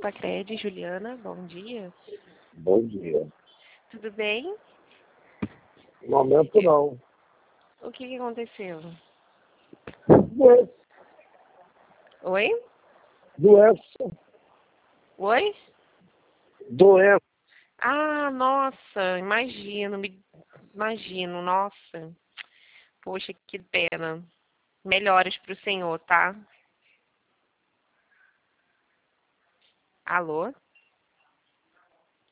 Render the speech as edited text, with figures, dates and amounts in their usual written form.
Sacredi, Juliana, bom dia. Bom dia. Tudo bem? No momento não. O que aconteceu? Doença. Oi? Doença. Oi? Doença. Ah, nossa, imagino, nossa. Poxa, que pena. Melhoras pro senhor, tá? Alô?